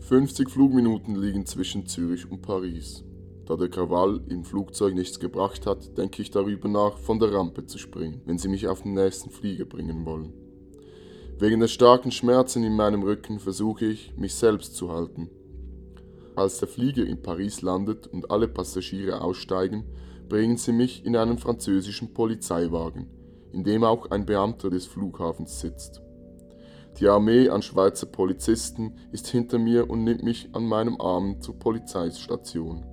50 Flugminuten liegen zwischen Zürich und Paris. Da der Krawall im Flugzeug nichts gebracht hat, denke ich darüber nach, von der Rampe zu springen, wenn sie mich auf den nächsten Flieger bringen wollen. Wegen der starken Schmerzen in meinem Rücken versuche ich, mich selbst zu halten. Als der Flieger in Paris landet und alle Passagiere aussteigen, bringen sie mich in einen französischen Polizeiwagen, in dem auch ein Beamter des Flughafens sitzt. Die Armee an Schweizer Polizisten ist hinter mir und nimmt mich an meinem Arm zur Polizeistation.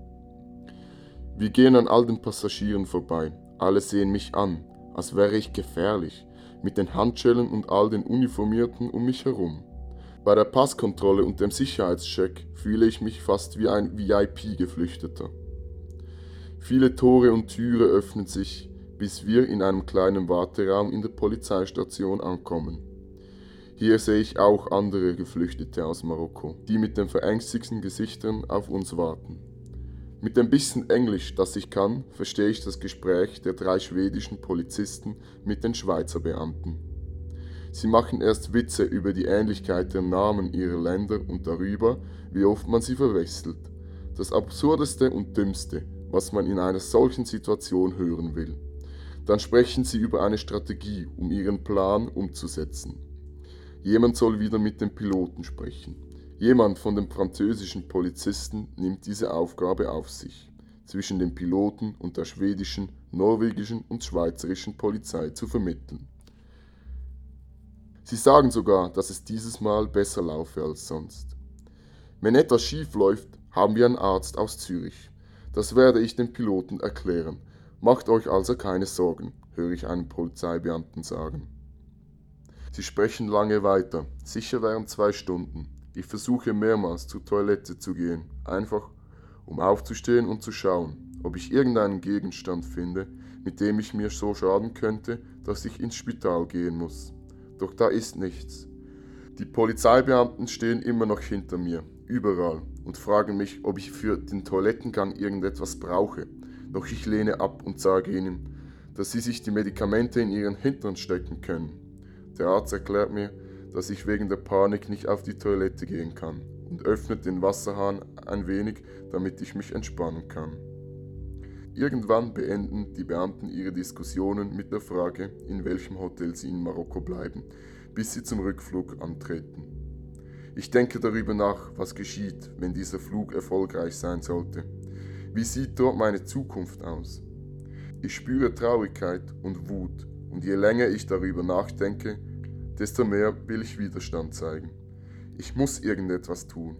Wir gehen an all den Passagieren vorbei. Alle sehen mich an, als wäre ich gefährlich, mit den Handschellen und all den Uniformierten um mich herum. Bei der Passkontrolle und dem Sicherheitscheck fühle ich mich fast wie ein VIP-Geflüchteter. Viele Tore und Türe öffnen sich, bis wir in einem kleinen Warteraum in der Polizeistation ankommen. Hier sehe ich auch andere Geflüchtete aus Marokko, die mit den verängstigten Gesichtern auf uns warten. Mit dem bisschen Englisch, das ich kann, verstehe ich das Gespräch der 3 schwedischen Polizisten mit den Schweizer Beamten. Sie machen erst Witze über die Ähnlichkeit der Namen ihrer Länder und darüber, wie oft man sie verwechselt. Das Absurdeste und Dümmste, was man in einer solchen Situation hören will. Dann sprechen sie über eine Strategie, um ihren Plan umzusetzen. Jemand soll wieder mit dem Piloten sprechen. Jemand von den französischen Polizisten nimmt diese Aufgabe auf sich, zwischen dem Piloten und der schwedischen, norwegischen und schweizerischen Polizei zu vermitteln. Sie sagen sogar, dass es dieses Mal besser laufe als sonst. Wenn etwas schief läuft, haben wir einen Arzt aus Zürich. Das werde ich dem Piloten erklären. Macht euch also keine Sorgen, höre ich einen Polizeibeamten sagen. Sie sprechen lange weiter, sicher während 2 Stunden. Ich versuche mehrmals zur Toilette zu gehen, einfach um aufzustehen und zu schauen, ob ich irgendeinen Gegenstand finde, mit dem ich mir so schaden könnte, dass ich ins Spital gehen muss. Doch da ist nichts. Die Polizeibeamten stehen immer noch hinter mir, überall, und fragen mich, ob ich für den Toilettengang irgendetwas brauche. Doch ich lehne ab und sage ihnen, dass sie sich die Medikamente in ihren Hintern stecken können. Der Arzt erklärt mir, dass ich wegen der Panik nicht auf die Toilette gehen kann und öffnet den Wasserhahn ein wenig, damit ich mich entspannen kann. Irgendwann beenden die Beamten ihre Diskussionen mit der Frage, in welchem Hotel sie in Marokko bleiben, bis sie zum Rückflug antreten. Ich denke darüber nach, was geschieht, wenn dieser Flug erfolgreich sein sollte. Wie sieht dort meine Zukunft aus? Ich spüre Traurigkeit und Wut, und je länger ich darüber nachdenke, desto mehr will ich Widerstand zeigen. Ich muss irgendetwas tun.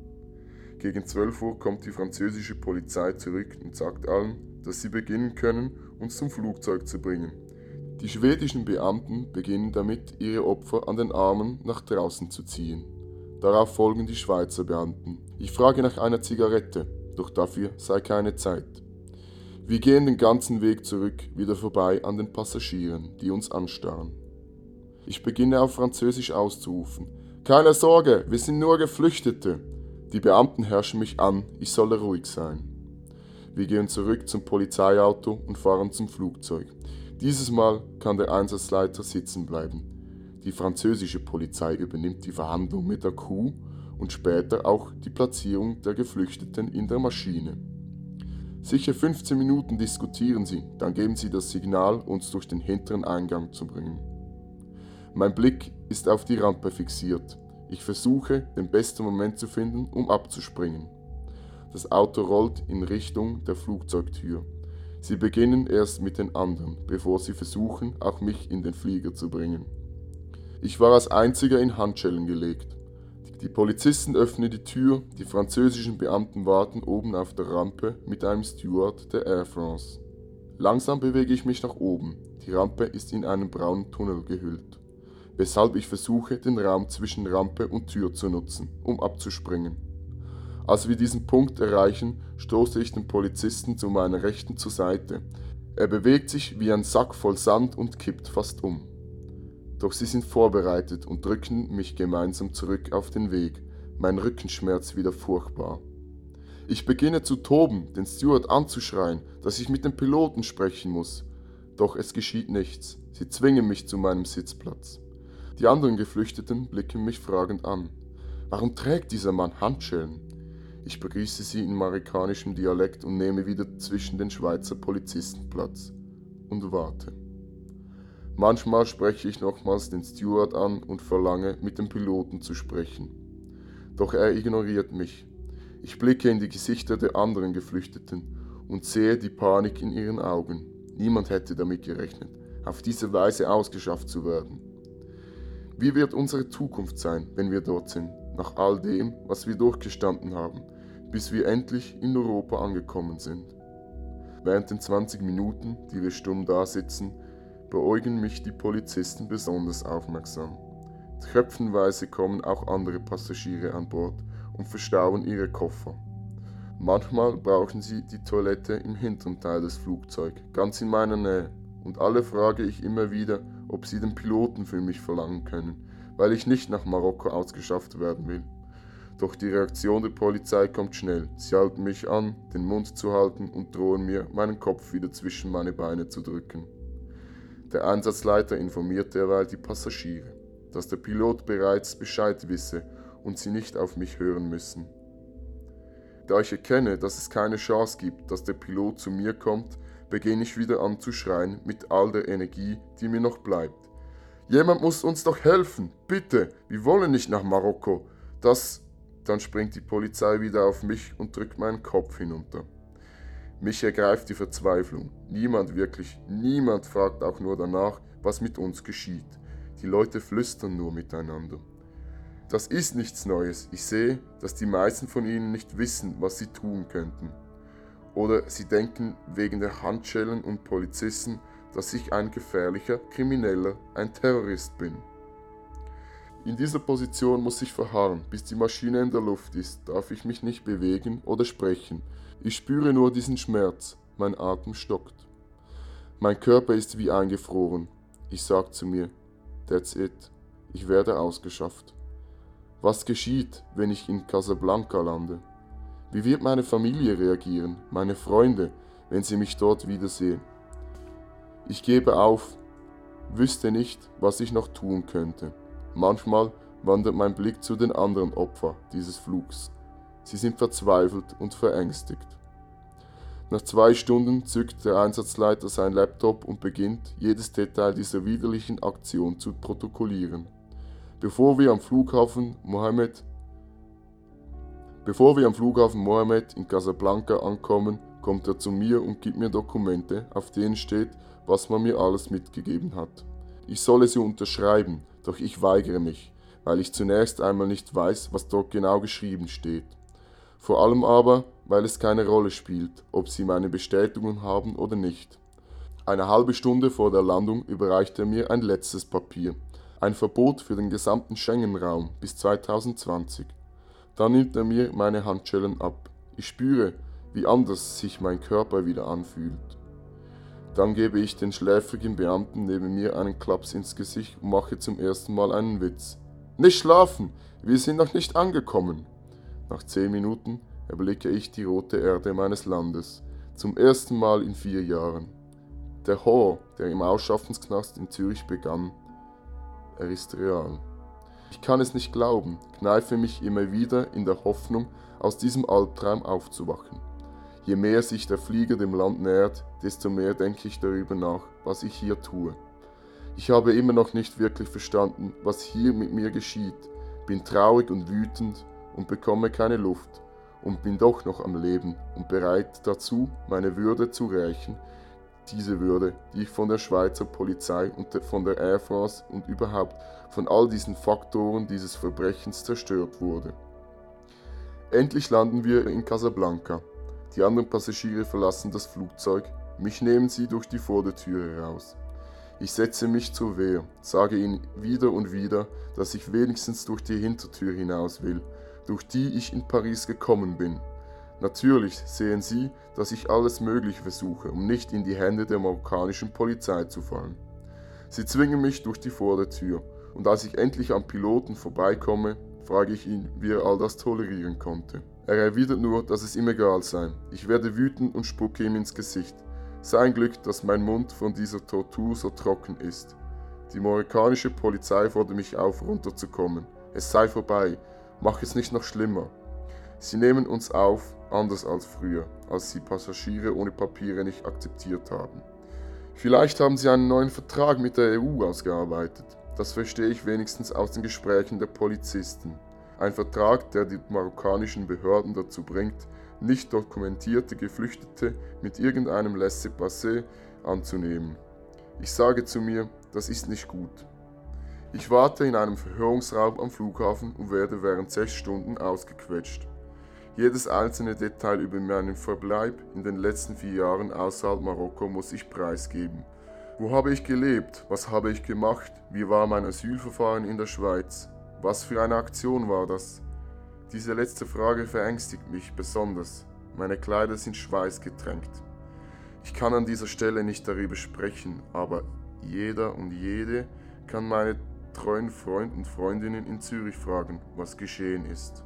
Gegen 12 Uhr kommt die französische Polizei zurück und sagt allen, dass sie beginnen können, uns zum Flugzeug zu bringen. Die schwedischen Beamten beginnen damit, ihre Opfer an den Armen nach draußen zu ziehen. Darauf folgen die Schweizer Beamten. Ich frage nach einer Zigarette, doch dafür sei keine Zeit. Wir gehen den ganzen Weg zurück wieder vorbei an den Passagieren, die uns anstarren. Ich beginne auf Französisch auszurufen. Keine Sorge, wir sind nur Geflüchtete. Die Beamten herrschen mich an, ich solle ruhig sein. Wir gehen zurück zum Polizeiauto und fahren zum Flugzeug. Dieses Mal kann der Einsatzleiter sitzen bleiben. Die französische Polizei übernimmt die Verhandlung mit der Crew und später auch die Platzierung der Geflüchteten in der Maschine. Sicher 15 Minuten diskutieren sie, dann geben sie das Signal, uns durch den hinteren Eingang zu bringen. Mein Blick ist auf die Rampe fixiert. Ich versuche, den besten Moment zu finden, um abzuspringen. Das Auto rollt in Richtung der Flugzeugtür. Sie beginnen erst mit den anderen, bevor sie versuchen, auch mich in den Flieger zu bringen. Ich war als einziger in Handschellen gelegt. Die Polizisten öffnen die Tür, die französischen Beamten warten oben auf der Rampe mit einem Steward der Air France. Langsam bewege ich mich nach oben. Die Rampe ist in einen braunen Tunnel gehüllt, weshalb ich versuche, den Raum zwischen Rampe und Tür zu nutzen, um abzuspringen. Als wir diesen Punkt erreichen, stoße ich den Polizisten zu meiner Rechten zur Seite. Er bewegt sich wie ein Sack voll Sand und kippt fast um. Doch sie sind vorbereitet und drücken mich gemeinsam zurück auf den Weg. Mein Rückenschmerz wieder furchtbar. Ich beginne zu toben, den Steward anzuschreien, dass ich mit dem Piloten sprechen muss. Doch es geschieht nichts. Sie zwingen mich zu meinem Sitzplatz. Die anderen Geflüchteten blicken mich fragend an. Warum trägt dieser Mann Handschellen? Ich begrüße sie in marokanischem Dialekt und nehme wieder zwischen den Schweizer Polizisten Platz und warte. Manchmal spreche ich nochmals den Steward an und verlange, mit dem Piloten zu sprechen. Doch er ignoriert mich. Ich blicke in die Gesichter der anderen Geflüchteten und sehe die Panik in ihren Augen. Niemand hätte damit gerechnet, auf diese Weise ausgeschafft zu werden. Wie wird unsere Zukunft sein, wenn wir dort sind, nach all dem, was wir durchgestanden haben, bis wir endlich in Europa angekommen sind? Während den 20 Minuten, die wir stumm dasitzen, beäugen mich die Polizisten besonders aufmerksam. Tröpfchenweise kommen auch andere Passagiere an Bord und verstauen ihre Koffer. Manchmal brauchen sie die Toilette im hinteren Teil des Flugzeugs, ganz in meiner Nähe, und alle frage ich immer wieder, ob sie den Piloten für mich verlangen können, weil ich nicht nach Marokko ausgeschafft werden will. Doch die Reaktion der Polizei kommt schnell. Sie halten mich an, den Mund zu halten und drohen mir, meinen Kopf wieder zwischen meine Beine zu drücken. Der Einsatzleiter informiert derweil die Passagiere, dass der Pilot bereits Bescheid wisse und sie nicht auf mich hören müssen. Da ich erkenne, dass es keine Chance gibt, dass der Pilot zu mir kommt, beginne ich wieder an zu schreien mit all der Energie, die mir noch bleibt. Jemand muss uns doch helfen, bitte, wir wollen nicht nach Marokko. Dann springt die Polizei wieder auf mich und drückt meinen Kopf hinunter. Mich ergreift die Verzweiflung. Niemand fragt auch nur danach, was mit uns geschieht. Die Leute flüstern nur miteinander. Das ist nichts Neues. Ich sehe, dass die meisten von ihnen nicht wissen, was sie tun könnten. Oder sie denken wegen der Handschellen und Polizisten, dass ich ein gefährlicher Krimineller, ein Terrorist bin. In dieser Position muss ich verharren, bis die Maschine in der Luft ist, darf ich mich nicht bewegen oder sprechen. Ich spüre nur diesen Schmerz, mein Atem stockt. Mein Körper ist wie eingefroren. Ich sage zu mir, that's it, ich werde ausgeschafft. Was geschieht, wenn ich in Casablanca lande? Wie wird meine Familie reagieren, meine Freunde, wenn sie mich dort wiedersehen? Ich gebe auf, wüsste nicht, was ich noch tun könnte. Manchmal wandert mein Blick zu den anderen Opfern dieses Flugs. Sie sind verzweifelt und verängstigt. Nach 2 Stunden zückt der Einsatzleiter sein Laptop und beginnt, jedes Detail dieser widerlichen Aktion zu protokollieren. Bevor wir am Flughafen Mohammed in Casablanca ankommen, kommt er zu mir und gibt mir Dokumente, auf denen steht, was man mir alles mitgegeben hat. Ich solle sie unterschreiben, doch ich weigere mich, weil ich zunächst einmal nicht weiß, was dort genau geschrieben steht. Vor allem aber, weil es keine Rolle spielt, ob sie meine Bestätigung haben oder nicht. Eine halbe Stunde vor der Landung überreicht er mir ein letztes Papier, ein Verbot für den gesamten Schengen-Raum bis 2020. Dann nimmt er mir meine Handschellen ab. Ich spüre, wie anders sich mein Körper wieder anfühlt. Dann gebe ich den schläfrigen Beamten neben mir einen Klaps ins Gesicht und mache zum ersten Mal einen Witz. Nicht schlafen, wir sind noch nicht angekommen. Nach 10 Minuten erblicke ich die rote Erde meines Landes, zum ersten Mal in 4 Jahren. Der Horror, der im Ausschaffungsknast in Zürich begann, er ist real. Ich kann es nicht glauben, kneife mich immer wieder in der Hoffnung, aus diesem Albtraum aufzuwachen. Je mehr sich der Flieger dem Land nähert, desto mehr denke ich darüber nach, was ich hier tue. Ich habe immer noch nicht wirklich verstanden, was hier mit mir geschieht, bin traurig und wütend und bekomme keine Luft und bin doch noch am Leben und bereit dazu, meine Würde zu rächen, diese Würde, die ich von der Schweizer Polizei und von der Air France und überhaupt von all diesen Faktoren dieses Verbrechens zerstört wurde. Endlich landen wir in Casablanca. Die anderen Passagiere verlassen das Flugzeug, mich nehmen sie durch die Vordertür heraus. Ich setze mich zur Wehr, sage ihnen wieder und wieder, dass ich wenigstens durch die Hintertür hinaus will, durch die ich in Paris gekommen bin. Natürlich sehen sie, dass ich alles Mögliche versuche, um nicht in die Hände der marokkanischen Polizei zu fallen. Sie zwingen mich durch die Vordertür, und als ich endlich am Piloten vorbeikomme, frage ich ihn, wie er all das tolerieren konnte. Er erwidert nur, dass es ihm egal sei. Ich werde wütend und spucke ihm ins Gesicht. Sein Glück, dass mein Mund von dieser Tortur so trocken ist. Die marokkanische Polizei fordert mich auf, runterzukommen. Es sei vorbei. Mach es nicht noch schlimmer. Sie nehmen uns auf, anders als früher, als sie Passagiere ohne Papiere nicht akzeptiert haben. Vielleicht haben sie einen neuen Vertrag mit der EU ausgearbeitet. Das verstehe ich wenigstens aus den Gesprächen der Polizisten. Ein Vertrag, der die marokkanischen Behörden dazu bringt, nicht dokumentierte Geflüchtete mit irgendeinem Laissez-passer anzunehmen. Ich sage zu mir, das ist nicht gut. Ich warte in einem Verhörungsraum am Flughafen und werde während 6 Stunden ausgequetscht. Jedes einzelne Detail über meinen Verbleib in den letzten 4 Jahren außerhalb Marokko muss ich preisgeben. Wo habe ich gelebt? Was habe ich gemacht? Wie war mein Asylverfahren in der Schweiz? Was für eine Aktion war das? Diese letzte Frage verängstigt mich besonders. Meine Kleider sind schweißgetränkt. Ich kann an dieser Stelle nicht darüber sprechen, aber jeder und jede kann meine treuen Freunde und Freundinnen in Zürich fragen, was geschehen ist.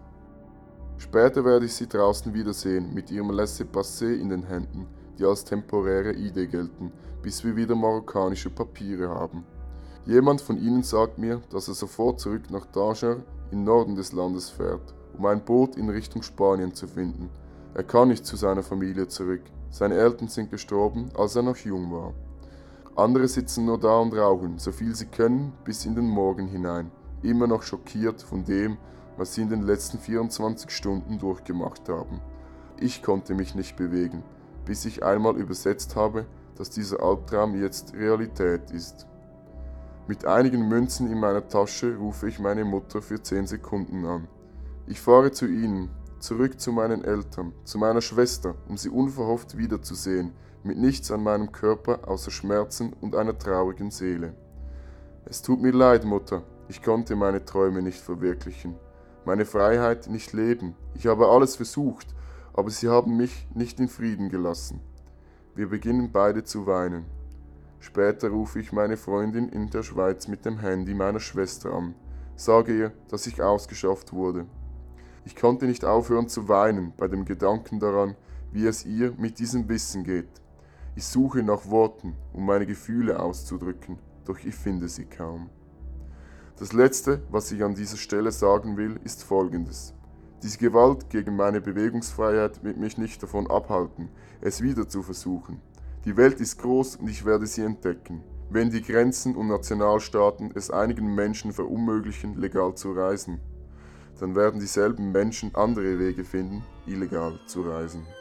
Später werde ich sie draußen wiedersehen, mit ihrem Laissez-passer in den Händen, die als temporäre ID gelten, bis wir wieder marokkanische Papiere haben. Jemand von ihnen sagt mir, dass er sofort zurück nach Tanger im Norden des Landes fährt, um ein Boot in Richtung Spanien zu finden. Er kann nicht zu seiner Familie zurück. Seine Eltern sind gestorben, als er noch jung war. Andere sitzen nur da und rauchen, so viel sie können, bis in den Morgen hinein, immer noch schockiert von dem, was sie in den letzten 24 Stunden durchgemacht haben. Ich konnte mich nicht bewegen, bis ich einmal übersetzt habe, dass dieser Albtraum jetzt Realität ist. Mit einigen Münzen in meiner Tasche rufe ich meine Mutter für 10 Sekunden an. Ich fahre zu ihnen, zurück zu meinen Eltern, zu meiner Schwester, um sie unverhofft wiederzusehen, mit nichts an meinem Körper außer Schmerzen und einer traurigen Seele. Es tut mir leid, Mutter, ich konnte meine Träume nicht verwirklichen, meine Freiheit nicht leben. Ich habe alles versucht, aber sie haben mich nicht in Frieden gelassen. Wir beginnen beide zu weinen. Später rufe ich meine Freundin in der Schweiz mit dem Handy meiner Schwester an, sage ihr, dass ich ausgeschafft wurde. Ich konnte nicht aufhören zu weinen bei dem Gedanken daran, wie es ihr mit diesem Wissen geht. Ich suche nach Worten, um meine Gefühle auszudrücken, doch ich finde sie kaum. Das Letzte, was ich an dieser Stelle sagen will, ist Folgendes. Diese Gewalt gegen meine Bewegungsfreiheit wird mich nicht davon abhalten, es wieder zu versuchen. Die Welt ist groß und ich werde sie entdecken. Wenn die Grenzen und Nationalstaaten es einigen Menschen verunmöglichen, legal zu reisen, dann werden dieselben Menschen andere Wege finden, illegal zu reisen.